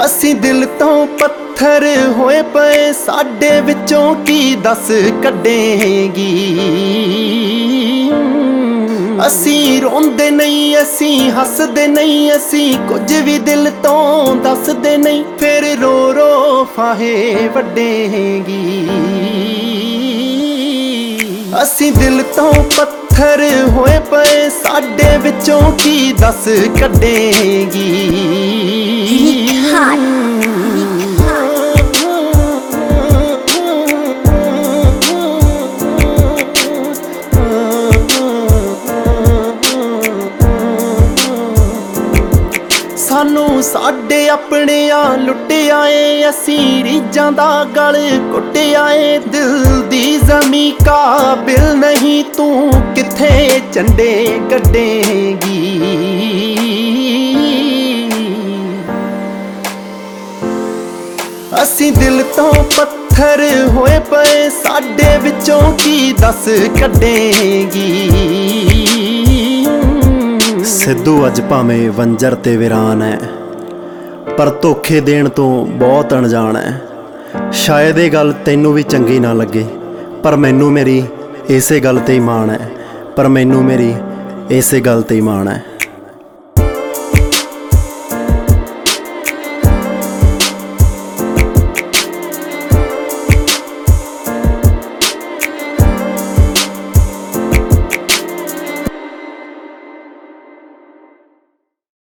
ਅਸੀਂ ਦਿਲ ਤੋਂ ਪੱਥਰ ਹੋਏ ਪਏ, ਸਾਡੇ ਵਿੱਚੋਂ ਕੀ ਦੱਸ ਕੱਢੇਗੀ। ਅਸੀਂ ਰੋਂਦੇ ਨਹੀਂ, ਅਸੀਂ ਹੱਸਦੇ ਨਹੀਂ, ਅਸੀਂ ਕੁਝ ਵੀ ਦਿਲ ਤੋਂ ਦੱਸਦੇ ਨਹੀਂ, ਫਿਰ ਰੋ ਰੋ ਫਾਹੇ ਵੱਢੇਗੀ। ਅਸੀਂ ਦਿਲ ਤੋਂ ਪੱਥਰ ਹੋਏ ਪਏ, ਸਾਡੇ ਵਿੱਚੋਂ ਕੀ ਦੱਸ ਕੱਢੇਗੀ। ਸਾਨੂੰ ਸਾਡੇ ਆਪਣਿਆਂ ਲੁੱਟਿਆ ਏ, ਅਸੀਂ ਰੀਝਾਂ ਦਾ ਗਲ ਘੁੱਟਿਆ ਏ। ਦਿਲ ਦੀ ਜ਼ਮੀਂ ਕਾਬਿਲ ਨਹੀਂ, ਤੂੰ ਕਿੱਥੇ ਝੰਡੇ ਕੱਢੇਗੀ। ਅਸੀਂ ਦਿਲ ਤੋਂ ਪੱਥਰ ਹੋਏ ਪਏ, ਸਾਡੇ ਵਿੱਚੋਂ ਕੀ ਦੱਸ ਕੱਢੇਗੀ। ਸਿੱਧੂ ਅੱਜ ਭਾਵੇਂ ਵੰਜਰ ਤੇ ਵੀਰਾਨ ਹੈ, ਪਰ ਧੋਖੇ ਦੇਣ ਤੋਂ ਬਹੁਤ ਅਣਜਾਣ ਹੈ। ਸ਼ਾਇਦ ਇਹ ਗੱਲ ਤੈਨੂੰ ਵੀ ਚੰਗੀ ਨਾ ਲੱਗੇ, ਪਰ ਮੈਨੂੰ ਮੇਰੀ ਇਸੇ ਗੱਲ ਤੇ ਹੀ ਮਾਣ ਹੈ।